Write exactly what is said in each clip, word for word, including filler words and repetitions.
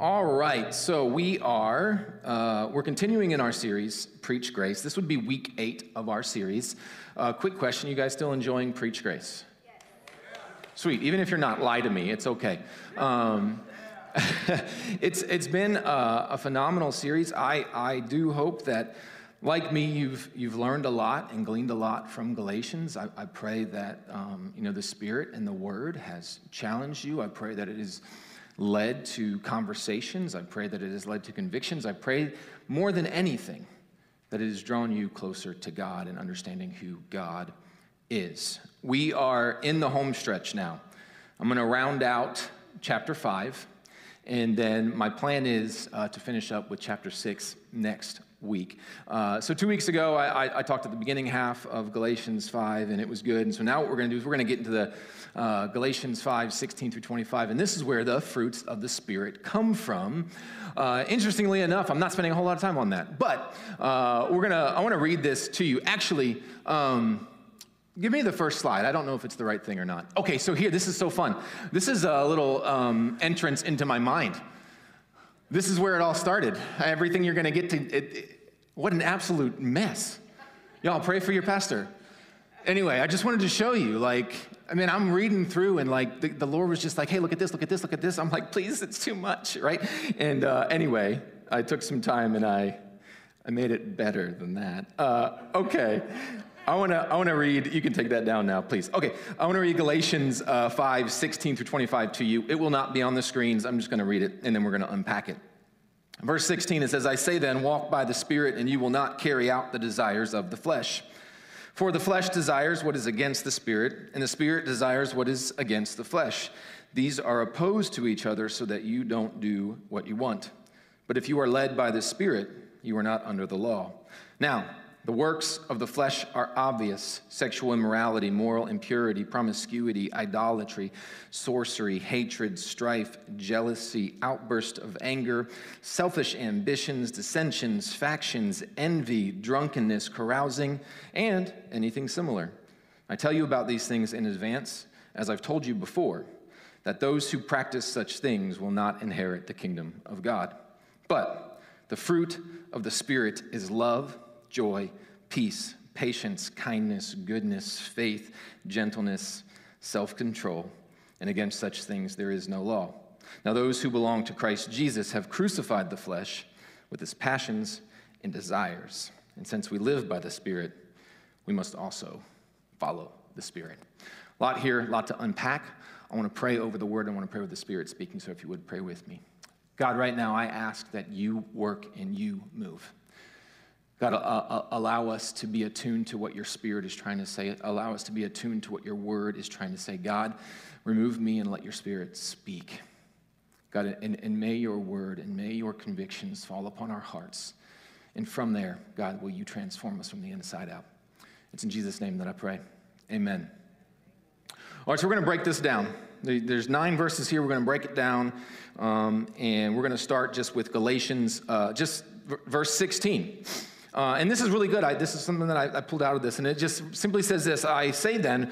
All right, so we are, uh, we're continuing in our series, Preach Grace. This would be week eight of our series. Uh, quick question, you guys still enjoying Preach Grace? Yes. Sweet, even if you're not, lie to me, it's okay. Um, it's It's been a, a phenomenal series. I, I do hope that, like me, you've you've learned a lot and gleaned a lot from Galatians. I, I pray that, um, you know, the Spirit and the Word has challenged you. I pray that it is led to conversations. I pray that it has led to convictions. I pray more than anything that it has drawn you closer to God and understanding who God is. We are in the home stretch now. I'm going to round out chapter five, and then my plan is uh, to finish up with chapter six next week. Uh, so two weeks ago, I, I, I talked at the beginning half of Galatians five, and it was good. And so now what we're going to do is we're going to get into the uh, Galatians five, sixteen through twenty-five, and this is where the fruits of the Spirit come from. Uh, interestingly enough, I'm not spending a whole lot of time on that, but uh, we're gonna. I want to read this to you. Actually, um, give me the first slide. I don't know if it's the right thing or not. Okay, so here, this is so fun. This is a little um, entrance into my mind. This is where it all started. Everything you're going to get to, it, it, what an absolute mess. Y'all pray for your pastor. Anyway, I just wanted to show you, like, I mean, I'm reading through and like the, the Lord was just like, hey, look at this, look at this, look at this. I'm like, please, it's too much, right? And uh, anyway, I took some time and I, I made it better than that. Uh, okay. I want to I want to read, you can take that down now, please. Okay, I want to read Galatians uh, five, sixteen through twenty-five to you. It will not be on the screens. I'm just going to read it, and then we're going to unpack it. Verse sixteen, it says, I say then, walk by the Spirit, and you will not carry out the desires of the flesh. For the flesh desires what is against the Spirit, and the Spirit desires what is against the flesh. These are opposed to each other so that you don't do what you want. But if you are led by the Spirit, you are not under the law. Now, the works of the flesh are obvious: sexual immorality, moral impurity, promiscuity, idolatry, sorcery, hatred, strife, jealousy, outburst of anger, selfish ambitions, dissensions, factions, envy, drunkenness, carousing, and anything similar. I tell you about these things in advance, as I've told you before, that those who practice such things will not inherit the kingdom of God. But the fruit of the Spirit is love, joy, peace, patience, kindness, goodness, faith, gentleness, self-control. And against such things there is no law. Now those who belong to Christ Jesus have crucified the flesh with its passions and desires. And since we live by the Spirit, we must also follow the Spirit. A lot here, a lot to unpack. I want to pray over the word. I want to pray with the Spirit speaking, so if you would pray with me. God, right now I ask that you work and you move. God, uh, allow us to be attuned to what your Spirit is trying to say. Allow us to be attuned to what your word is trying to say. God, remove me and let your Spirit speak. God, and, and may your word and may your convictions fall upon our hearts. And from there, God, will you transform us from the inside out? It's in Jesus' name that I pray. Amen. All right, so we're going to break this down. There's nine verses here. We're going to break it down, um, and we're going to start just with Galatians, uh, just v- verse sixteen. Uh, and this is really good. I, this is something that I, I pulled out of this, and it just simply says this: I say then,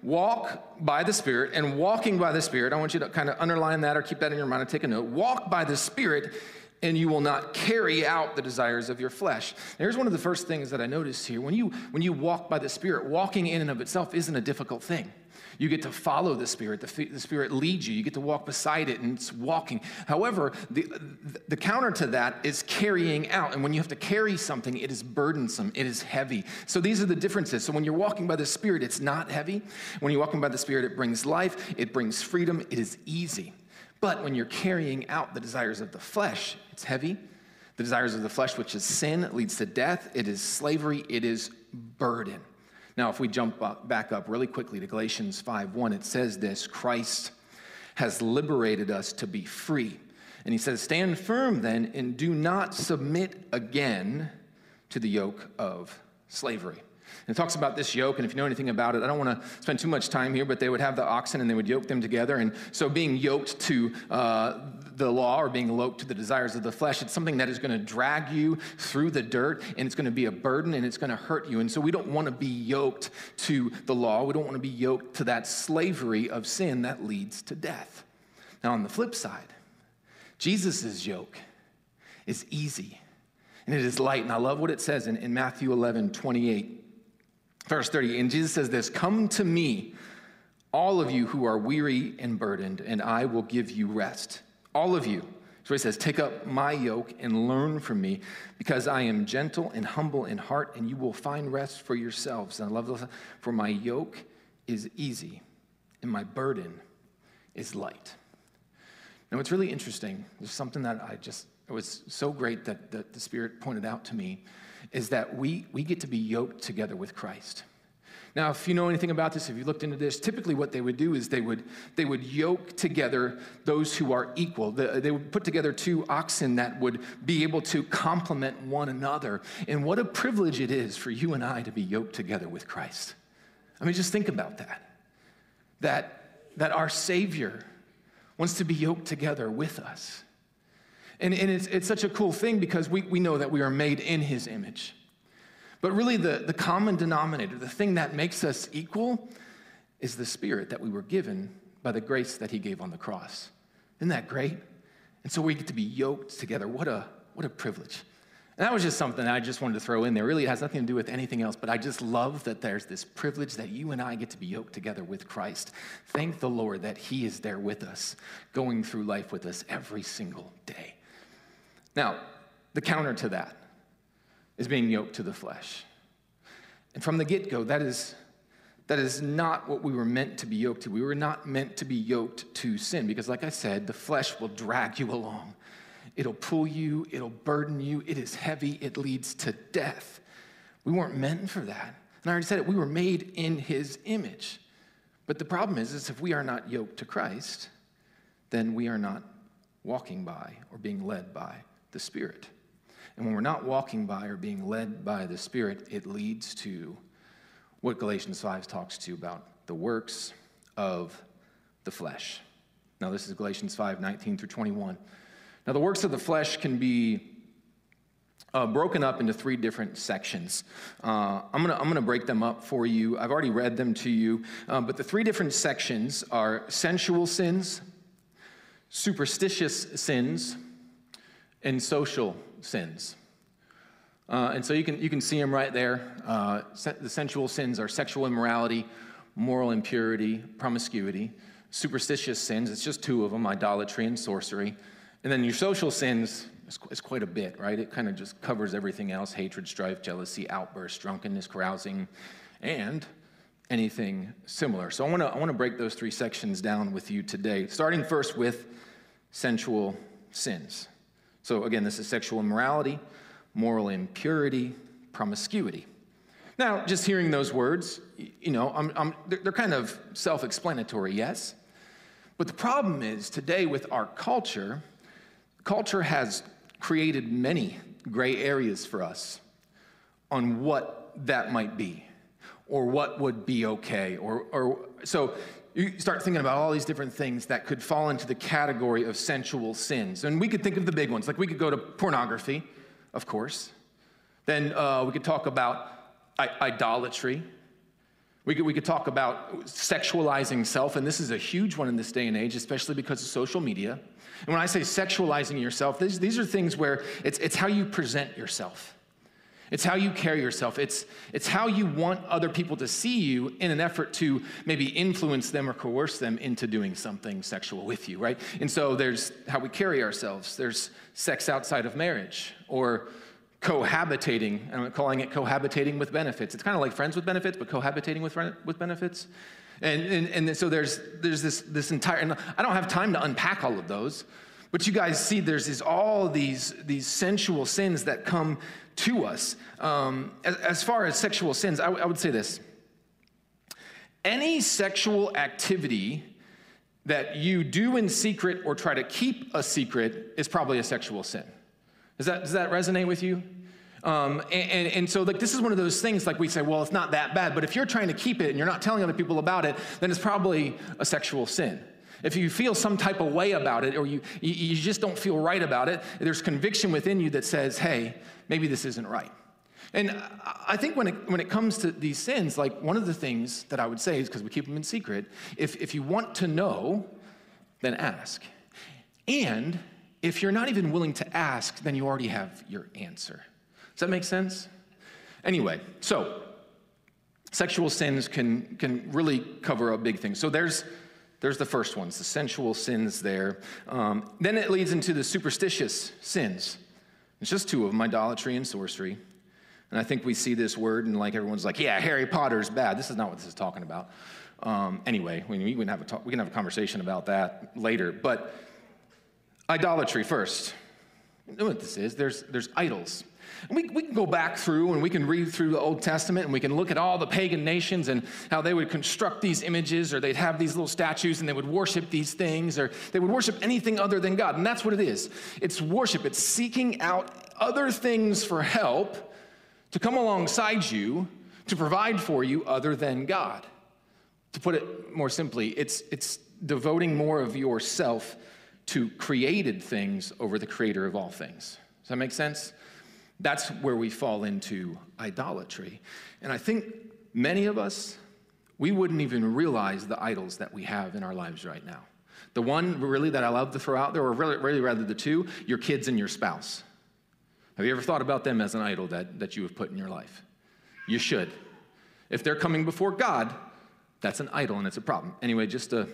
walk by the Spirit, and walking by the Spirit, I want you to kind of underline that or keep that in your mind and take a note. Walk by the Spirit, and you will not carry out the desires of your flesh. Now, here's one of the first things that I noticed here. When you, when you walk by the Spirit, walking in and of itself isn't a difficult thing. You get to follow the Spirit. The, the Spirit leads you. You get to walk beside it, and it's walking. However, the, the counter to that is carrying out. And when you have to carry something, it is burdensome. It is heavy. So these are the differences. So when you're walking by the Spirit, it's not heavy. When you're walking by the Spirit, it brings life. It brings freedom. It is easy. But when you're carrying out the desires of the flesh, it's heavy. The desires of the flesh, which is sin, leads to death. It is slavery. It is burden. Now, if we jump up, back up really quickly to Galatians five one, it says this: Christ has liberated us to be free. And he says, stand firm then, and do not submit again to the yoke of slavery. And it talks about this yoke, and if you know anything about it, I don't want to spend too much time here, but they would have the oxen, and they would yoke them together. And so being yoked to uh, the law, or being yoked to the desires of the flesh, it's something that is going to drag you through the dirt, and it's going to be a burden, and it's going to hurt you. And so we don't want to be yoked to the law. We don't want to be yoked to that slavery of sin that leads to death. Now, on the flip side, Jesus' yoke is easy and it is light. And I love what it says in, in Matthew eleven, twenty-eight, verse thirty. And Jesus says this, "Come to me, all of you who are weary and burdened, and I will give you rest." All of you. So he says, "Take up my yoke and learn from me, because I am gentle and humble in heart, and you will find rest for yourselves." And I love this. "For my yoke is easy, and my burden is light." Now, what's really interesting, there's something that I just, it was so great that, that the Spirit pointed out to me, is that we, we get to be yoked together with Christ. Now, if you know anything about this, if you looked into this, typically what they would do is they would they would yoke together those who are equal. The, they would put together two oxen that would be able to complement one another. And what a privilege it is for you and I to be yoked together with Christ. I mean, just think about that. That, that our Savior wants to be yoked together with us. And, and it's, it's such a cool thing because we, we know that we are made in his image. But really the, the common denominator, the thing that makes us equal, is the Spirit that we were given by the grace that he gave on the cross. Isn't that great? And so we get to be yoked together. What a, what a privilege. And that was just something I just wanted to throw in there. Really, it has nothing to do with anything else, but I just love that there's this privilege that you and I get to be yoked together with Christ. Thank the Lord that he is there with us, going through life with us every single day. Now, the counter to that is being yoked to the flesh. And from the get-go, that is, that is not what we were meant to be yoked to. We were not meant to be yoked to sin because, like I said, the flesh will drag you along. It'll pull you, it'll burden you, it is heavy, it leads to death. We weren't meant for that. And I already said it, we were made in his image. But the problem is, is if we are not yoked to Christ, then we are not walking by or being led by the Spirit. And when we're not walking by or being led by the Spirit, it leads to what Galatians five talks to about the works of the flesh. Now, this is Galatians five, nineteen through twenty-one. Now, the works of the flesh can be uh, broken up into three different sections. Uh, I'm going to I'm gonna break them up for you. I've already read them to you. Uh, but the three different sections are sensual sins, superstitious sins, and social sins. Uh, and so you can you can see them right there. Uh, se- the sensual sins are sexual immorality, moral impurity, promiscuity. Superstitious sins, it's just two of them, idolatry and sorcery. And then your social sins is, is quite a bit, right? It kind of just covers everything else: hatred, strife, jealousy, outbursts, drunkenness, carousing, and anything similar. So I want to I want to break those three sections down with you today, starting first with sensual sins. So again, this is sexual immorality, moral impurity, promiscuity. Now, just hearing those words, you know, I'm, I'm, they're kind of self-explanatory, yes? But the problem is, today with our culture, culture has created many gray areas for us on what that might be, or what would be okay, or, or so you start thinking about all these different things that could fall into the category of sensual sins. And we could think of the big ones. Like we could go to pornography, of course. Then uh, we could talk about I- idolatry. We could, we could talk about sexualizing self. And this is a huge one in this day and age, especially because of social media. And when I say sexualizing yourself, these, these are things where it's, it's how you present yourself. It's how you carry yourself. It's, it's how you want other people to see you in an effort to maybe influence them or coerce them into doing something sexual with you, right? And so there's how we carry ourselves. There's sex outside of marriage, or cohabitating. I'm calling it cohabitating with benefits. It's kind of like friends with benefits, but cohabitating with, with benefits. And, and, and so there's, there's this, this entire, and I don't have time to unpack all of those, but you guys see there's these, all these, these sensual sins that come to us. Um, as, as far as sexual sins, I, w- I would say this. Any sexual activity that you do in secret or try to keep a secret is probably a sexual sin. Does that, does that resonate with you? Um, and, and, and so like this is one of those things, like we say, well, it's not that bad, but if you're trying to keep it and you're not telling other people about it, then it's probably a sexual sin. If you feel some type of way about it, or you, you, you just don't feel right about it, there's conviction within you that says, hey, maybe this isn't right. And I think when it, when it comes to these sins, like one of the things that I would say is, because we keep them in secret, if, if you want to know, then ask. And if you're not even willing to ask, then you already have your answer. Does that make sense? Anyway, so sexual sins can, can really cover a big thing. So there's, there's the first ones, the sensual sins there. Um, then it leads into the superstitious sins. It's just two of them, idolatry and sorcery. And I think we see this word and like everyone's like, yeah, Harry Potter's bad. This is not what this is talking about. Um, anyway, we, we, can have a talk, we can have a conversation about that later. But idolatry first. You know what this is? There's, there's idols. And we, we can go back through and we can read through the Old Testament and we can look at all the pagan nations and how they would construct these images, or they'd have these little statues and they would worship these things, or they would worship anything other than God. And that's what it is. It's worship. It's seeking out other things for help to come alongside you, to provide for you other than God. To put it more simply, it's, it's devoting more of yourself to created things over the creator of all things. Does that make sense? That's where we fall into idolatry. And I think many of us, we wouldn't even realize the idols that we have in our lives right now. The one really that I love to throw out there, or really, really rather the two, your kids and your spouse. Have you ever thought about them as an idol that, that you have put in your life? You should. If they're coming before God, that's an idol and it's a problem. Anyway, just a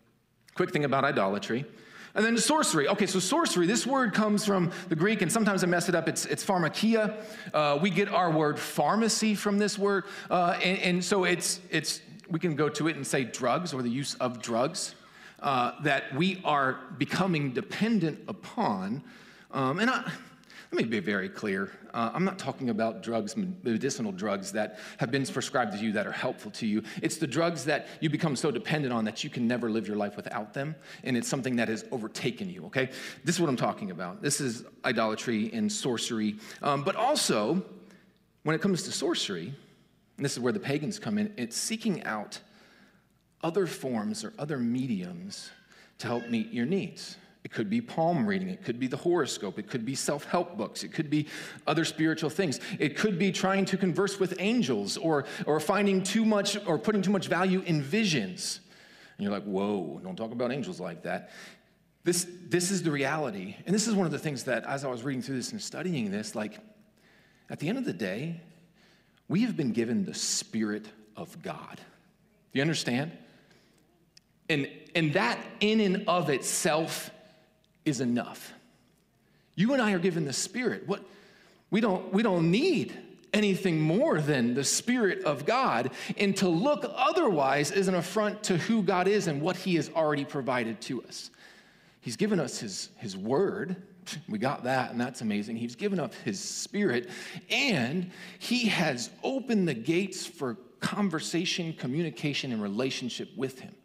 quick thing about idolatry. And then sorcery. Okay, so sorcery, this word comes from the Greek, and sometimes I mess it up. It's, it's pharmakia. Uh, we get our word pharmacy from this word. Uh, and, and so it's, it's, we can go to it and say drugs, or the use of drugs, uh, that we are becoming dependent upon. Um, and I... Let me be very clear. Uh, I'm not talking about drugs, medicinal drugs that have been prescribed to you that are helpful to you. It's the drugs that you become so dependent on that you can never live your life without them, and it's something that has overtaken you, okay? This is what I'm talking about. This is idolatry and sorcery. Um, but also, when it comes to sorcery, and this is where the pagans come in, it's seeking out other forms or other mediums to help meet your needs. It could be palm reading. It could be the horoscope. It could be self-help books. It could be other spiritual things. It could be trying to converse with angels, or, or finding too much or putting too much value in visions. And you're like, whoa, don't talk about angels like that. This, this is the reality. And this is one of the things that, as I was reading through this and studying this, like, at the end of the day, we have been given the Spirit of God. Do you understand? And, and that in and of itself is enough. You and I are given the Spirit. What we don't we don't need anything more than the Spirit of God, and to look otherwise is an affront to who God is and what he has already provided to us. He's given us his, his word. We got that, and that's amazing. He's given us his Spirit, and he has opened the gates for conversation, communication, and relationship with him.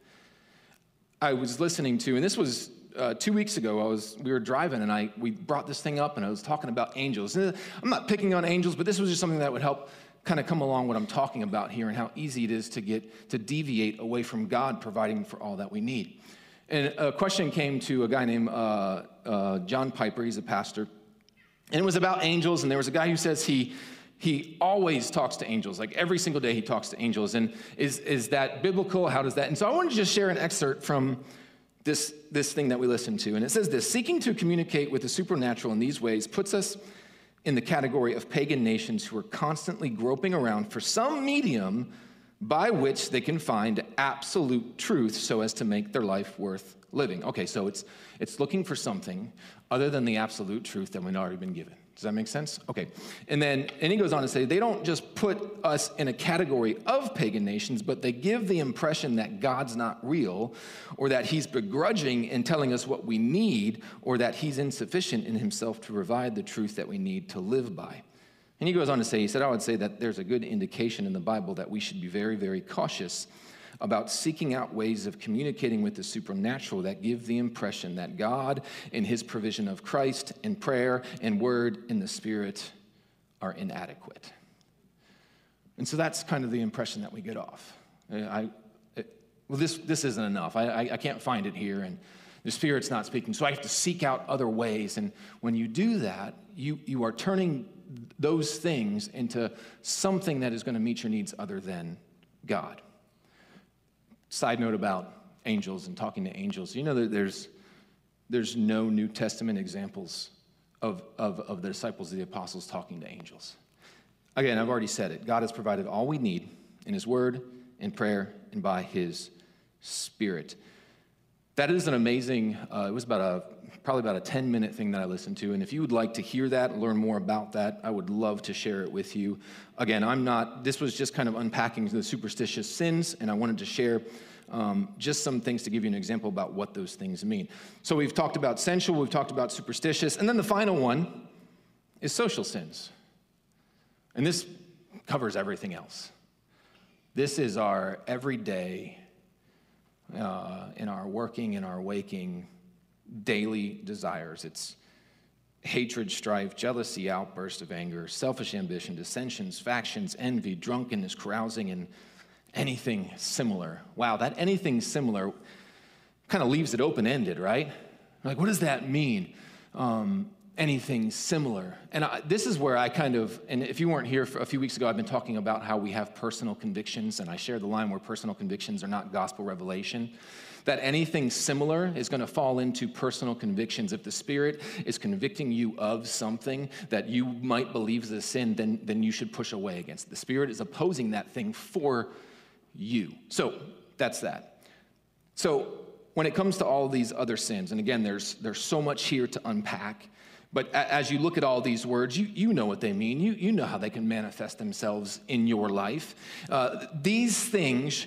I was listening to, and this was uh, two weeks ago, I was we were driving, and I we brought this thing up, and I was talking about angels. And I'm not picking on angels, but this was just something that would help kind of come along what I'm talking about here, and how easy it is to get to deviate away from God providing for all that we need. And a question came to a guy named uh, uh, John Piper. He's a pastor, and it was about angels. And there was a guy who says he he always talks to angels, like every single day he talks to angels. And is is that biblical? How does that? And so I wanted to just share an excerpt from this this thing that we listened to, and it says this: seeking to communicate with the supernatural in these ways puts us in the category of pagan nations who are constantly groping around for some medium by which they can find absolute truth so as to make their life worth living. Okay, so it's it's looking for something other than the absolute truth that we've already been given. Does that make sense? Okay. And then, and he goes on to say, they don't just put us in a category of pagan nations, but they give the impression that God's not real, or that he's begrudging in telling us what we need, or that he's insufficient in himself to provide the truth that we need to live by. And he goes on to say, he said, I would say that there's a good indication in the Bible that we should be very, very cautious about seeking out ways of communicating with the supernatural that give the impression that God, in his provision of Christ, in prayer, in word, in the Spirit, are inadequate. And so that's kind of the impression that we get off. I, it, well, this, this isn't enough. I, I, I can't find it here, and the Spirit's not speaking, so I have to seek out other ways. And when you do that, you, you are turning those things into something that is going to meet your needs other than God. Side note about angels and talking to angels. You know that there's there's no New Testament examples of, of, of the disciples of the apostles talking to angels. Again, I've already said it. God has provided all we need in his word, in prayer, and by his Spirit. That is an amazing, uh, it was about a, probably about a ten minute thing that I listened to. And if you would like to hear that and learn more about that, I would love to share it with you. Again, I'm not, this was just kind of unpacking the superstitious sins, and I wanted to share um, just some things to give you an example about what those things mean. So we've talked about sensual, we've talked about superstitious, and then the final one is social sins. And this covers everything else. This is our everyday, uh, in our working, in our waking, daily desires. It's hatred, strife, jealousy, outburst of anger, selfish ambition, dissensions, factions, envy, drunkenness, carousing, and anything similar. Wow, that anything similar kind of leaves it open-ended, right? Like, what does that mean? Um, anything similar. And I, this is where I kind of, and if you weren't here for a few weeks ago, I've been talking about how we have personal convictions, and I shared the line where personal convictions are not gospel revelation, that anything similar is going to fall into personal convictions. If the Spirit is convicting you of something that you might believe is a sin, then, then you should push away against it. The Spirit is opposing that thing for you. So that's that. So when it comes to all these other sins, and again, there's, there's so much here to unpack, but as you look at all these words, you, you know what they mean. You, you know how they can manifest themselves in your life. Uh, these things,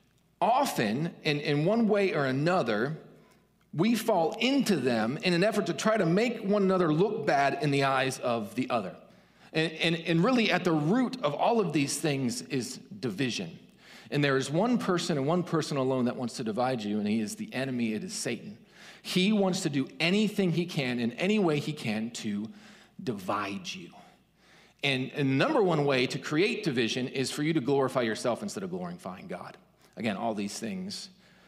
often, in, in one way or another, we fall into them in an effort to try to make one another look bad in the eyes of the other. And, and, and really, at the root of all of these things is division. And there is one person and one person alone that wants to divide you, and he is the enemy. It is Satan. He wants to do anything he can in any way he can to divide you. And, and the number one way to create division is for you to glorify yourself instead of glorifying God. Again, all these things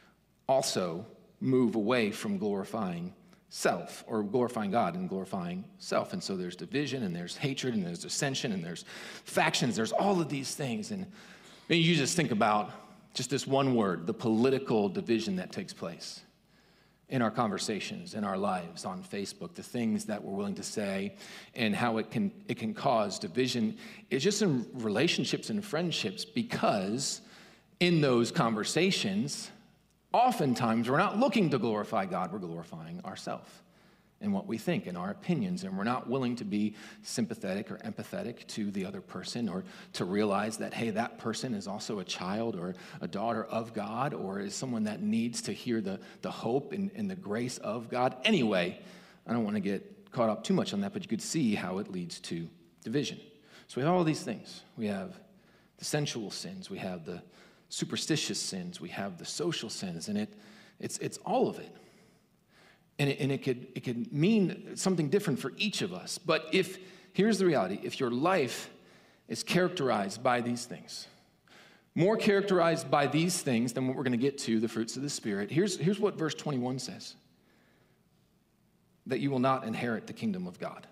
also move away from glorifying self, or glorifying God and glorifying self. And so there's division, and there's hatred, and there's dissension, and there's factions. There's all of these things. And maybe you just think about just this one word, the political division that takes place in our conversations, in our lives, on Facebook, the things that we're willing to say, and how it can it can cause division. It's just in relationships and friendships, because in those conversations, oftentimes we're not looking to glorify God, we're glorifying ourselves and what we think and our opinions, and we're not willing to be sympathetic or empathetic to the other person, or to realize that, hey, that person is also a child or a daughter of God, or is someone that needs to hear the, the hope and, and the grace of God. Anyway, I don't want to get caught up too much on that, but you could see how it leads to division. So we have all these things. We have the sensual sins, we have the superstitious sins, we have the social sins, and it it's it's all of it. And it, and it could it could mean something different for each of us. But if, here's the reality, if your life is characterized by these things, more characterized by these things than what we're going to get to, the fruits of the Spirit, here's, here's what verse twenty-one says: that you will not inherit the kingdom of God.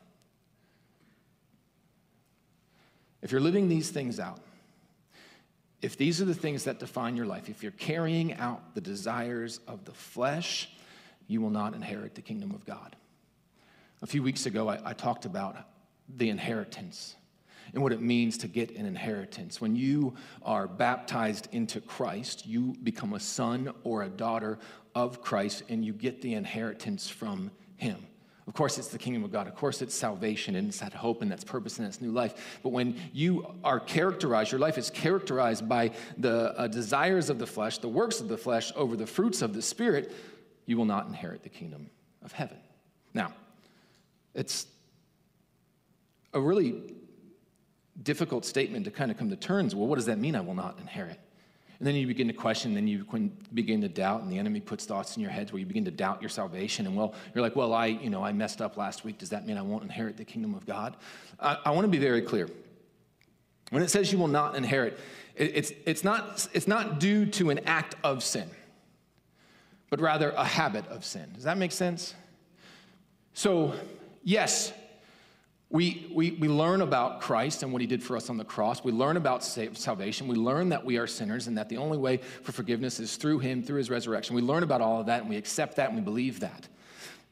If you're living these things out, if these are the things that define your life, if you're carrying out the desires of the flesh, you will not inherit the kingdom of God. A few weeks ago, I, I talked about the inheritance and what it means to get an inheritance. When you are baptized into Christ, you become a son or a daughter of Christ, and you get the inheritance from him. Of course, it's the kingdom of God. Of course, it's salvation, and it's that hope, and that's purpose, and that's new life. But when you are characterized, your life is characterized by the uh, desires of the flesh, the works of the flesh over the fruits of the Spirit, you will not inherit the kingdom of heaven. Now, it's a really difficult statement to kind of come to terms. Well, what does that mean, I will not inherit? And then you begin to question, then you begin to doubt, and the enemy puts thoughts in your heads where you begin to doubt your salvation. And well, you're like, well, I, you know, I messed up last week. Does that mean I won't inherit the kingdom of God? I, I want to be very clear. When it says you will not inherit, it, it's, it's, not, it's not due to an act of sin, but rather a habit of sin. Does that make sense? So, yes, we, we, we learn about Christ and what he did for us on the cross. We learn about salvation. We learn that we are sinners and that the only way for forgiveness is through him, through his resurrection. We learn about all of that, and we accept that, and we believe that.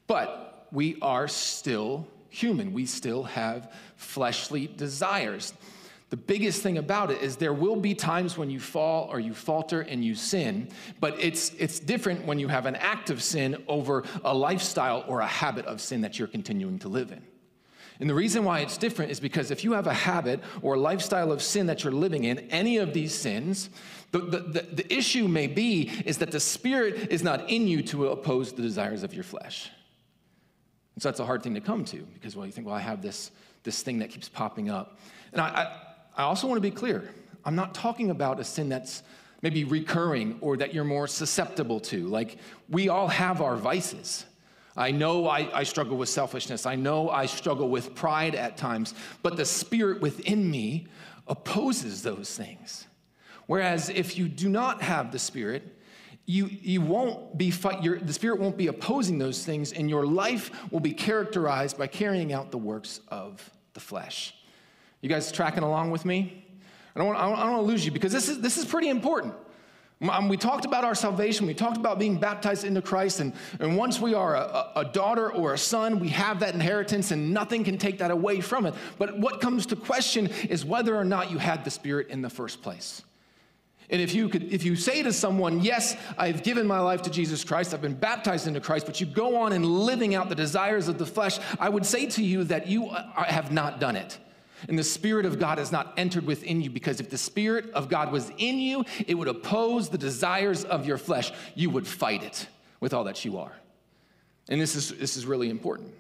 But we are still human. We still have fleshly desires. The biggest thing about it is there will be times when you fall or you falter and you sin, but it's it's different when you have an act of sin over a lifestyle or a habit of sin that you're continuing to live in. And the reason why it's different is because if you have a habit or a lifestyle of sin that you're living in, any of these sins, the, the, the, the issue may be is that the Spirit is not in you to oppose the desires of your flesh. And so that's a hard thing to come to because, well, you think, well, I have this, this thing that keeps popping up. And I, I I also want to be clear. I'm not talking about a sin that's maybe recurring or that you're more susceptible to. Like, we all have our vices. I know I, I struggle with selfishness. I know I struggle with pride at times. But the Spirit within me opposes those things. Whereas if you do not have the Spirit, you, you won't be fight, your, the Spirit won't be opposing those things, and your life will be characterized by carrying out the works of the flesh. You guys tracking along with me? I don't want, I don't want to lose you because this is, this is pretty important. Um, we talked about our salvation. We talked about being baptized into Christ. And, and once we are a, a daughter or a son, we have that inheritance and nothing can take that away from it. But what comes to question is whether or not you had the Spirit in the first place. And if you could, if you say to someone, yes, I've given my life to Jesus Christ, I've been baptized into Christ, but you go on and living out the desires of the flesh, I would say to you that you have not done it. And the Spirit of God has not entered within you, because if the Spirit of God was in you, it would oppose the desires of your flesh. You would fight it with all that you are. And this is, this is really important.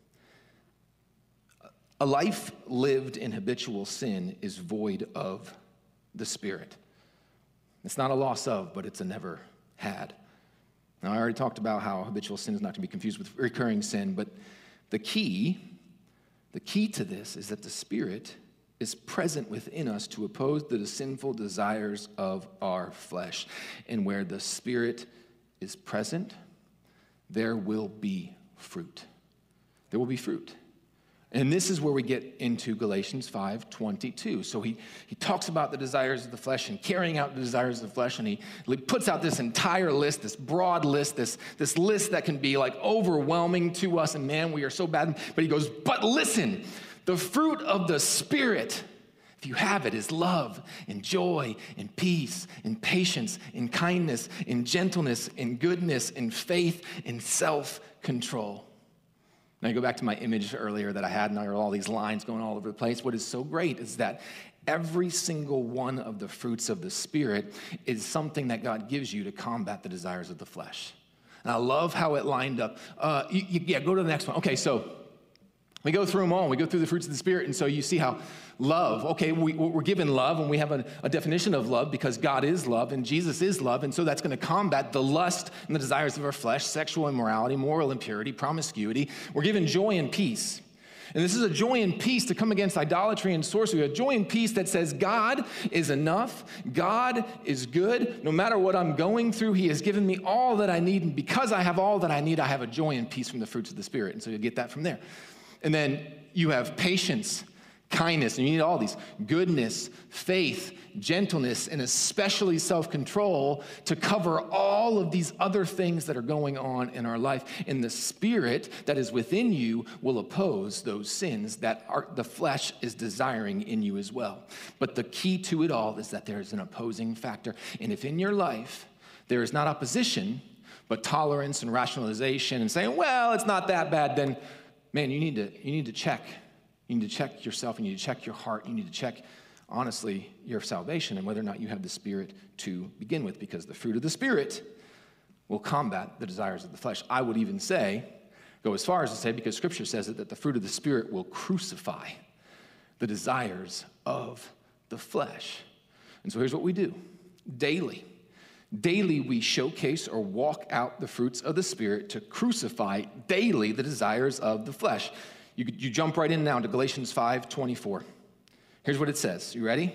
A life lived in habitual sin is void of the Spirit. It's not a loss of, but it's a never had. Now, I already talked about how habitual sin is not to be confused with recurring sin, but the key The key to this is that the Spirit is present within us to oppose the sinful desires of our flesh. And where the Spirit is present, there will be fruit. There will be fruit. And this is where we get into Galatians five twenty-two. So he, he talks about the desires of the flesh and carrying out the desires of the flesh, and he puts out this entire list, this broad list, this, this list that can be like overwhelming to us, and man, we are so bad. But he goes, but listen, the fruit of the Spirit, if you have it, is love and joy and peace and patience and kindness and gentleness and goodness and faith and self-control. Now, I go back to my image earlier that I had, and there are all these lines going all over the place. What is so great is that every single one of the fruits of the Spirit is something that God gives you to combat the desires of the flesh. And I love how it lined up. Uh, you, you, yeah, go to the next one. Okay, so we go through them all. We go through the fruits of the Spirit, and so you see how love, okay, we, we're given love, and we have a, a definition of love because God is love, and Jesus is love, and so that's going to combat the lust and the desires of our flesh, sexual immorality, moral impurity, promiscuity. We're given joy and peace. And this is a joy and peace to come against idolatry and sorcery, a joy and peace that says God is enough, God is good. No matter what I'm going through, he has given me all that I need, and because I have all that I need, I have a joy and peace from the fruits of the Spirit, and so you'll get that from there. And then you have patience, kindness, and you need all these, goodness, faith, gentleness, and especially self-control to cover all of these other things that are going on in our life. And the Spirit that is within you will oppose those sins that are, the flesh is desiring in you as well. But the key to it all is that there is an opposing factor. And if in your life there is not opposition, but tolerance and rationalization and saying, well, it's not that bad, then man, you need to you need to check. You need to check yourself, and you need to check your heart. You need to check, honestly, your salvation and whether or not you have the Spirit to begin with, because the fruit of the Spirit will combat the desires of the flesh. I would even say, go as far as to say, because Scripture says it, that the fruit of the Spirit will crucify the desires of the flesh. And so here's what we do. Daily. Daily we showcase or walk out the fruits of the Spirit to crucify daily the desires of the flesh. You, you jump right in now to Galatians five twenty-four. Here's what it says. You ready?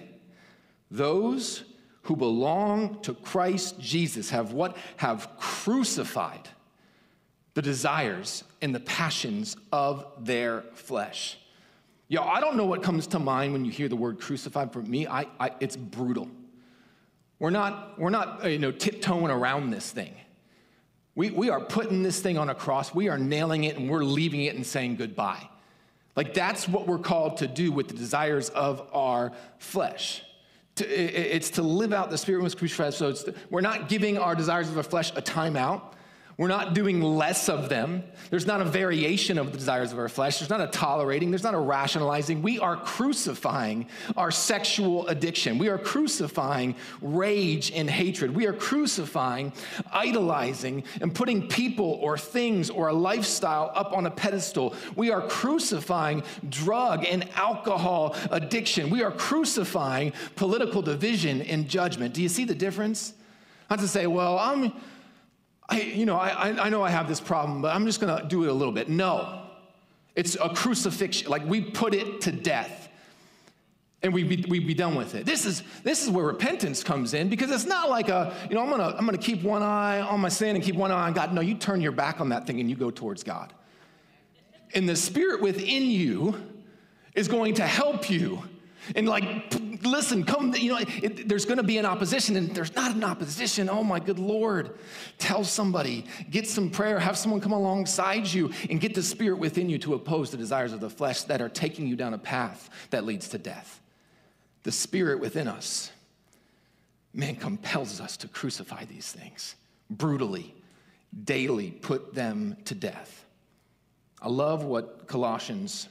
Those who belong to Christ Jesus have what? Have crucified the desires and the passions of their flesh. Yo, I don't know what comes to mind when you hear the word crucified. For me, I, I it's brutal. We're not, we're not, you know, tiptoeing around this thing. We, we are putting this thing on a cross. We are nailing it and we're leaving it and saying goodbye. Like that's what we're called to do with the desires of our flesh. To, it, it's to live out the Spirit was crucified. So it's, we're not giving our desires of our flesh a timeout. We're not doing less of them. There's not a variation of the desires of our flesh. There's not a tolerating. There's not a rationalizing. We are crucifying our sexual addiction. We are crucifying rage and hatred. We are crucifying idolizing and putting people or things or a lifestyle up on a pedestal. We are crucifying drug and alcohol addiction. We are crucifying political division and judgment. Do you see the difference? Not to say, well, I'm... I, you know, I, I know I have this problem, but I'm just going to do it a little bit. No, it's a crucifixion. Like we put it to death, and we be, we be done with it. This is this is where repentance comes in, because it's not like a, you know, I'm gonna I'm gonna keep one eye on my sin and keep one eye on God. No, you turn your back on that thing and you go towards God. And the Spirit within you is going to help you. And like, listen, come, you know, it, there's going to be an opposition, and there's not an opposition. Oh, my good Lord. Tell somebody, get some prayer, have someone come alongside you, and get the Spirit within you to oppose the desires of the flesh that are taking you down a path that leads to death. The Spirit within us, man, compels us to crucify these things brutally, daily, put them to death. I love what Colossians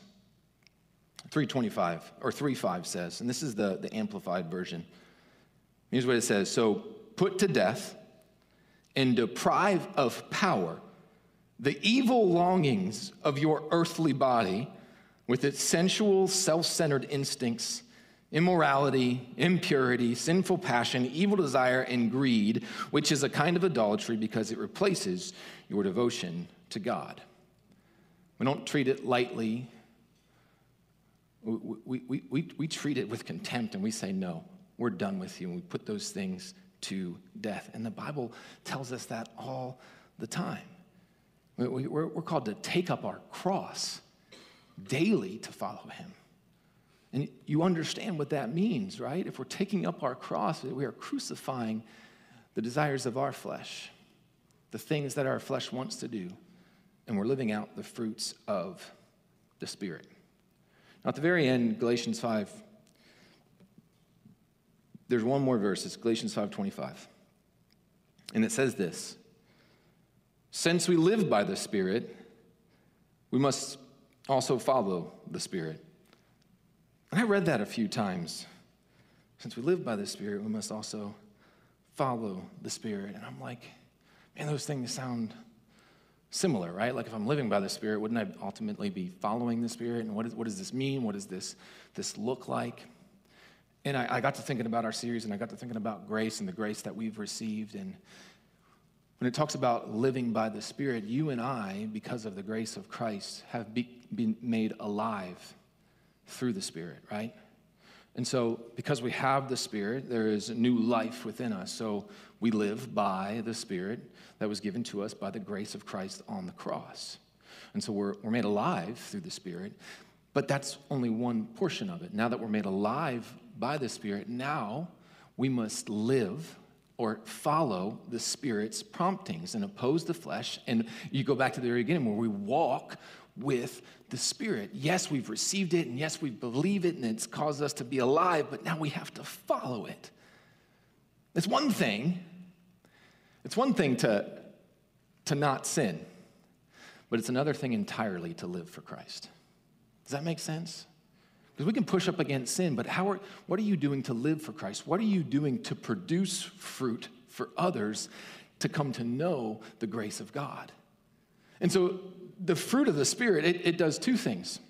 three twenty-five or three five says, and this is the, the amplified version. Here's what it says. So put to death and deprive of power the evil longings of your earthly body with its sensual, self-centered instincts, immorality, impurity, sinful passion, evil desire, and greed, which is a kind of idolatry because it replaces your devotion to God. We don't treat it lightly. We, we, we, we, we treat it with contempt, and we say, no, we're done with you, and we put those things to death. And the Bible tells us that all the time. We, we're, we're called to take up our cross daily to follow him. And you understand what that means, right? If we're taking up our cross, we are crucifying the desires of our flesh, the things that our flesh wants to do, and we're living out the fruits of the Spirit. Now, at the very end, Galatians five, there's one more verse. It's Galatians five twenty-five. And it says this: since we live by the Spirit, we must also follow the Spirit. And I read that a few times. Since we live by the Spirit, we must also follow the Spirit. And I'm like, man, those things sound similar, right? Like if I'm living by the Spirit, wouldn't I ultimately be following the Spirit? And what, is, what does this mean? What does this, this look like? And I, I got to thinking about our series, and I got to thinking about grace and the grace that we've received. And when it talks about living by the Spirit, you and I, because of the grace of Christ, have be, been made alive through the Spirit, right? And so because we have the Spirit, there is a new life within us. So we live by the Spirit that was given to us by the grace of Christ on the cross. And so we're, we're made alive through the Spirit, but that's only one portion of it. Now that we're made alive by the Spirit, now we must live or follow the Spirit's promptings and oppose the flesh. And you go back to the very beginning where we walk with the Spirit. Yes, we've received it, and yes, we believe it, and it's caused us to be alive, but now we have to follow it. It's one thing, it's one thing to, to not sin, but it's another thing entirely to live for Christ. Does that make sense? Because we can push up against sin, but how are, what are you doing to live for Christ? What are you doing to produce fruit for others to come to know the grace of God? And so the fruit of the Spirit, it, it does two things.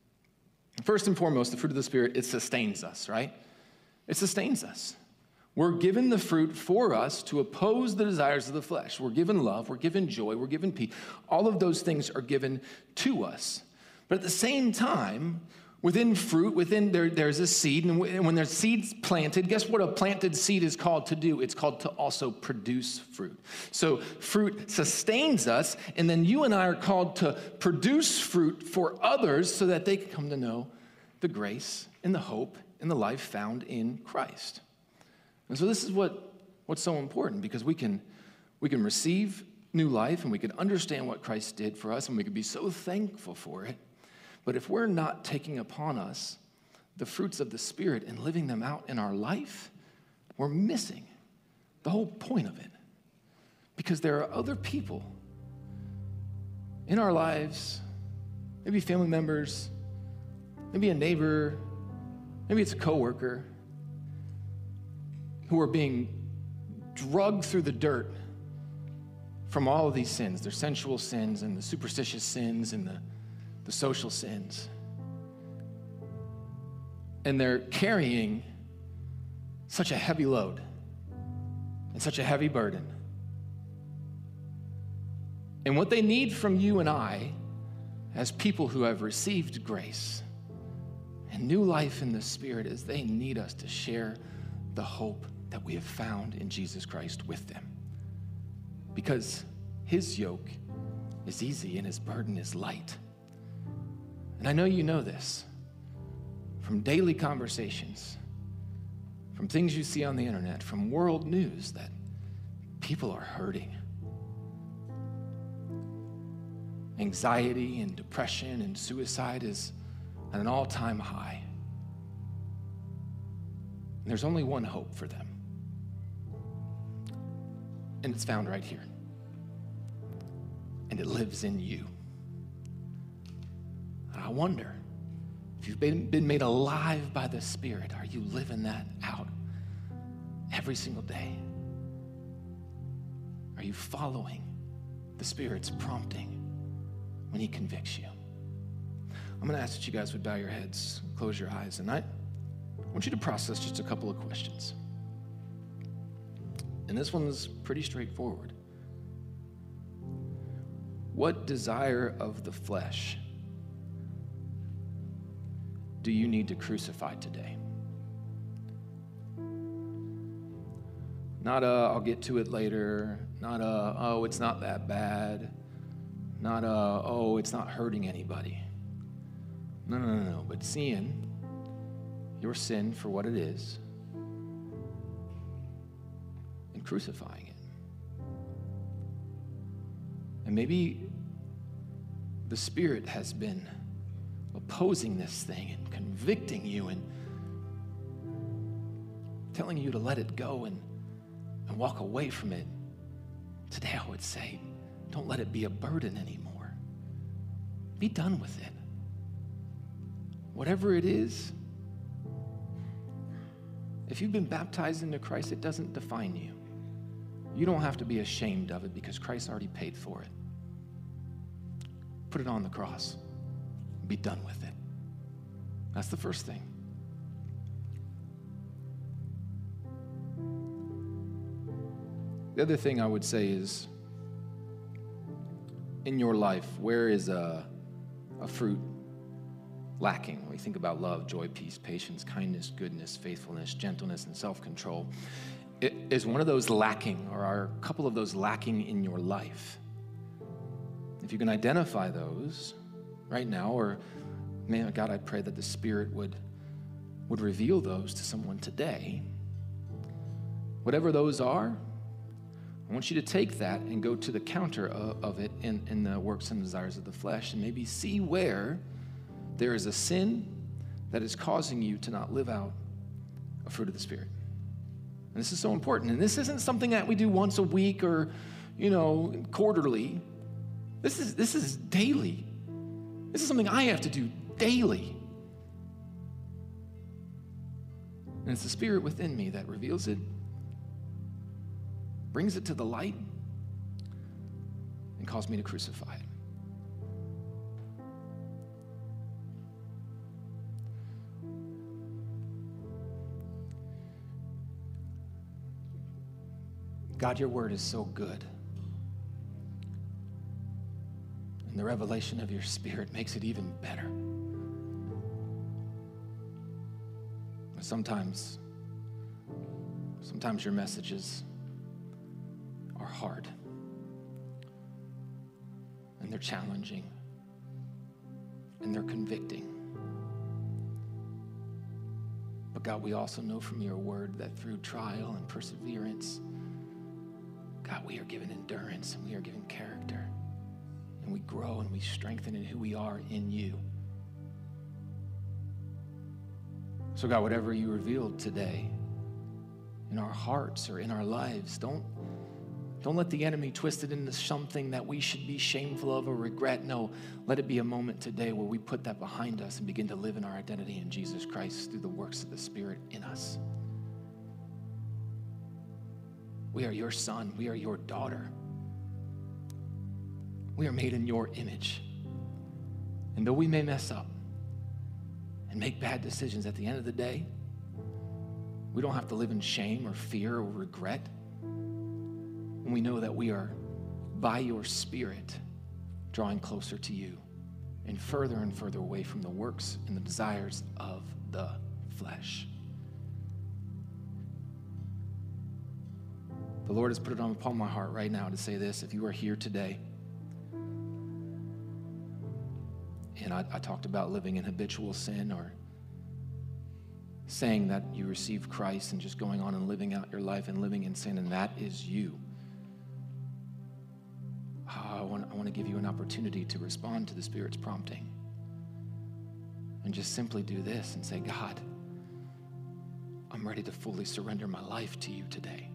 First and foremost, the fruit of the Spirit, it sustains us, right? It sustains us. We're given the fruit for us to oppose the desires of the flesh. We're given love, we're given joy, we're given peace. All of those things are given to us. But at the same time, within fruit, within there, there's a seed, and when there's seeds planted, guess what a planted seed is called to do? It's called to also produce fruit. So fruit sustains us, and then you and I are called to produce fruit for others so that they can come to know the grace and the hope and the life found in Christ. And so this is what, what's so important, because we can, we can receive new life and we could understand what Christ did for us and we could be so thankful for it. But if we're not taking upon us the fruits of the Spirit and living them out in our life, we're missing the whole point of it. Because there are other people in our lives, maybe family members, maybe a neighbor, maybe it's a coworker, who are being drugged through the dirt from all of these sins, their sensual sins and the superstitious sins and the, the social sins. And they're carrying such a heavy load and such a heavy burden. And what they need from you and I, as people who have received grace and new life in the Spirit, is they need us to share the hope that we have found in Jesus Christ with them. Because his yoke is easy and his burden is light. And I know you know this from daily conversations, from things you see on the internet, from world news, that people are hurting. Anxiety and depression and suicide is at an all-time high. And there's only one hope for them. And it's found right here. And it lives in you. And I wonder, if you've been, been made alive by the Spirit, are you living that out every single day? Are you following the Spirit's prompting when he convicts you? I'm going to ask that you guys would bow your heads, close your eyes, and I want you to process just a couple of questions. And this one's pretty straightforward. What desire of the flesh do you need to crucify today? Not a, I'll get to it later. Not a, oh, it's not that bad. Not a, oh, it's not hurting anybody. No, no, no, no. But seeing your sin for what it is and crucifying it. And maybe the Spirit has been opposing this thing and convicting you and telling you to let it go and, and walk away from it. Today I would say, don't let it be a burden anymore. Be done with it. Whatever it is, if you've been baptized into Christ, it doesn't define you. You don't have to be ashamed of it because Christ already paid for it. Put it on the cross. Be done with it. That's the first thing. The other thing I would say is, in your life, where is a, a fruit lacking? When we think about love, joy, peace, patience, kindness, goodness, faithfulness, gentleness, and self-control. It, is one of those lacking, or are a couple of those lacking in your life? If you can identify those right now, or man, God, I pray that the Spirit would, would reveal those to someone today. Whatever those are, I want you to take that and go to the counter of, of it in, in the works and desires of the flesh and maybe see where there is a sin that is causing you to not live out a fruit of the Spirit. And this is so important. And this isn't something that we do once a week or, you know, quarterly. This is, this is daily. This is something I have to do daily. And it's the Spirit within me that reveals it, brings it to the light, and calls me to crucify it. God, your word is so good. And the revelation of your Spirit makes it even better. Sometimes, sometimes your messages are hard. And they're challenging. And they're convicting. But God, we also know from your word that through trial and perseverance, God, God, we are given endurance and we are given character. And we grow and we strengthen in who we are in you. So God, whatever you revealed today in our hearts or in our lives, don't, don't let the enemy twist it into something that we should be shameful of or regret. No, let it be a moment today where we put that behind us and begin to live in our identity in Jesus Christ through the works of the Spirit in us. We are your son. We are your daughter. We are made in your image. And though we may mess up and make bad decisions, at the end of the day, we don't have to live in shame or fear or regret. And we know that we are, by your Spirit, drawing closer to you and further and further away from the works and the desires of the flesh. The Lord has put it upon my heart right now to say this. If you are here today, and I, I talked about living in habitual sin or saying that you received Christ and just going on and living out your life and living in sin, and that is you. Oh, I want, I want to give you an opportunity to respond to the Spirit's prompting and just simply do this and say, God, I'm ready to fully surrender my life to you today.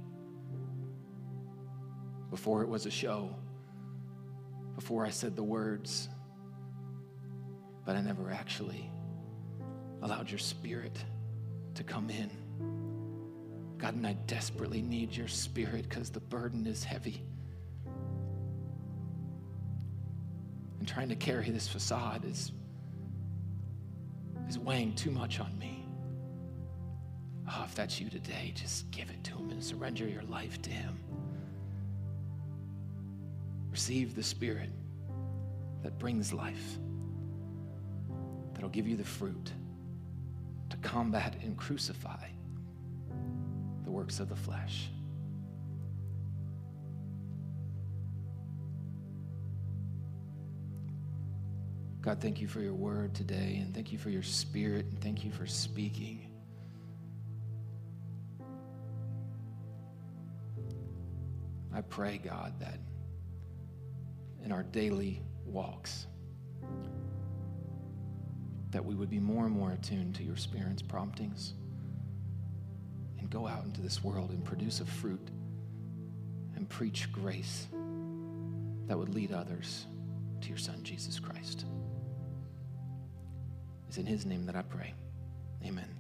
Before it was a show, before I said the words, but I never actually allowed your Spirit to come in. God, and I desperately need your Spirit because the burden is heavy. And trying to carry this facade is, is weighing too much on me. Oh, if that's you today, just give it to him and surrender your life to him. Receive the Spirit that brings life, that'll give you the fruit to combat and crucify the works of the flesh. God, thank you for your word today, and thank you for your Spirit, and thank you for speaking. I pray, God, that in our daily walks, that we would be more and more attuned to your Spirit's promptings and go out into this world and produce a fruit and preach grace that would lead others to your Son, Jesus Christ. It's in his name that I pray. Amen.